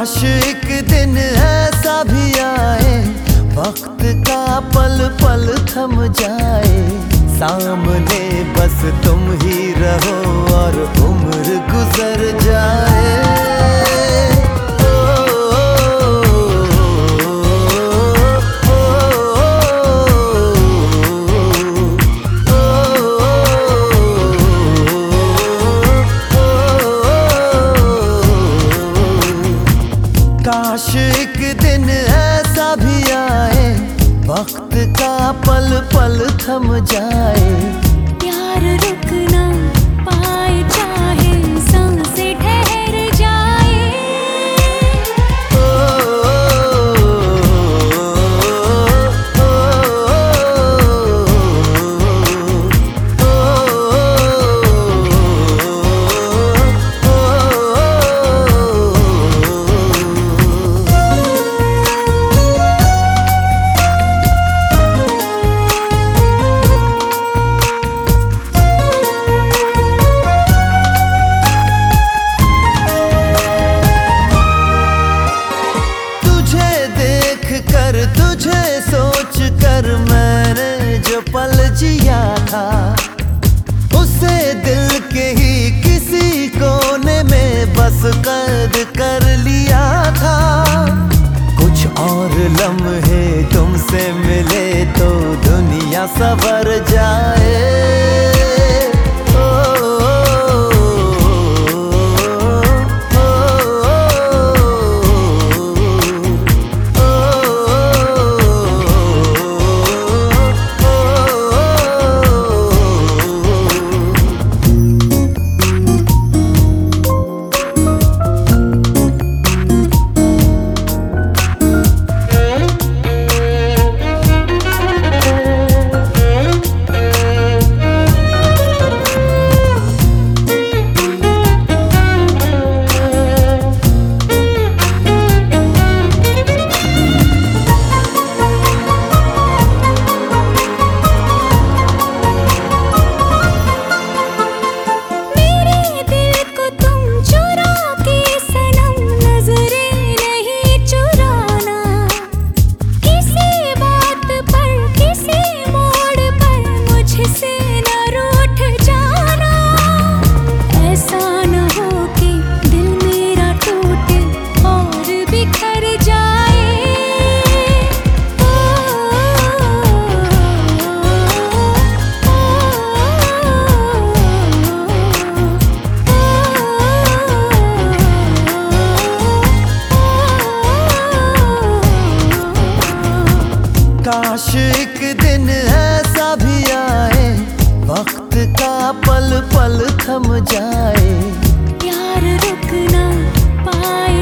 काश एक दिन ऐसा भी आए, वक्त का पल पल थम जाए, सामने बस तुम ही रहो और उम्र गुजर जाए। काश एक दिन ऐसा भी आए, वक्त का पल पल थम जाए, प्यार रुक ना पाए चाहे सांसें ठहर जाए। तुझे सोच कर मैंने जो पल जिया था, उसे दिल के ही किसी कोने में बस कैद कर लिया था। कुछ और लम्हे तुमसे मिले तो दुनिया संवर जाए। काश एक दिन ऐसा भी आए, वक्त का पल पल थम जाए, प्यार रुक ना पाए